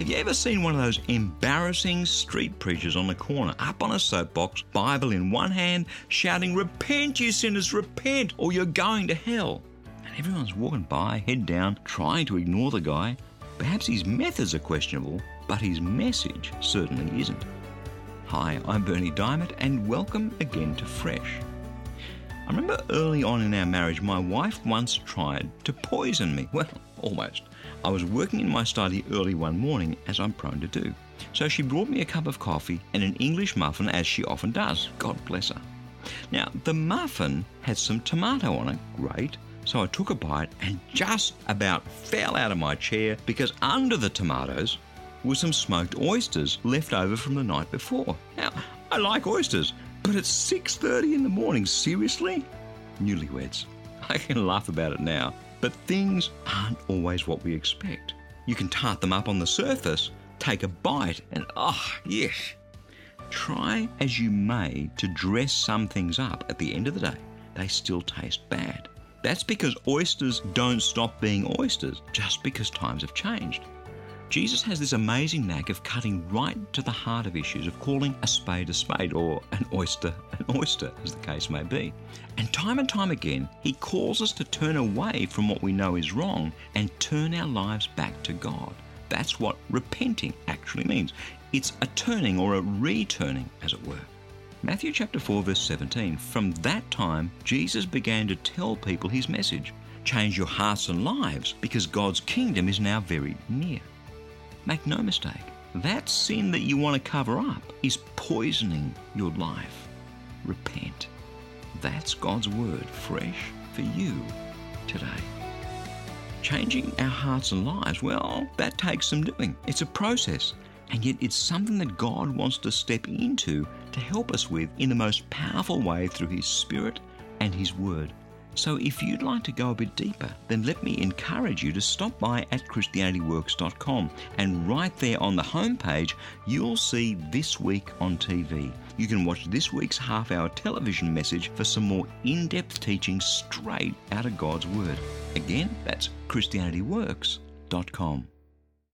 Have you ever seen one of those embarrassing street preachers on the corner, up on a soapbox, Bible in one hand, shouting, "Repent, you sinners, repent, or you're going to hell"? And everyone's walking by, head down, trying to ignore the guy. Perhaps his methods are questionable, but his message certainly isn't. Hi, I'm Bernie Diamond, and welcome again to Fresh. I remember early on in our marriage, my wife once tried to poison me. Well, almost. I was working in my study early one morning, as I'm prone to do. So she brought me a cup of coffee and an English muffin, as she often does. God bless her. Now, the muffin had some tomato on it. Great. So I took a bite and just about fell out of my chair because under the tomatoes were some smoked oysters left over from the night before. Now, I like oysters, but it's 6:30 in the morning. Seriously? Newlyweds. I can laugh about it now, but things aren't always what we expect. You can tart them up on the surface, take a bite, and yes. Try as you may to dress some things up, at the end of the day, they still taste bad. That's because oysters don't stop being oysters just because times have changed. Jesus has this amazing knack of cutting right to the heart of issues, of calling a spade, or an oyster, as the case may be. And time again, he calls us to turn away from what we know is wrong and turn our lives back to God. That's what repenting actually means. It's a turning or a returning, as it were. Matthew chapter 4, verse 17, from that time, Jesus began to tell people his message. Change your hearts and lives because God's kingdom is now very near. Make no mistake, that sin that you want to cover up is poisoning your life. Repent. That's God's word, fresh for you today. Changing our hearts and lives, well, that takes some doing. It's a process, and yet it's something that God wants to step into to help us with in the most powerful way through His Spirit and His Word. So if you'd like to go a bit deeper, then let me encourage you to stop by at ChristianityWorks.com, and right there on the homepage, you'll see This Week on TV. You can watch this week's half-hour television message for some more in-depth teaching straight out of God's Word. Again, that's ChristianityWorks.com.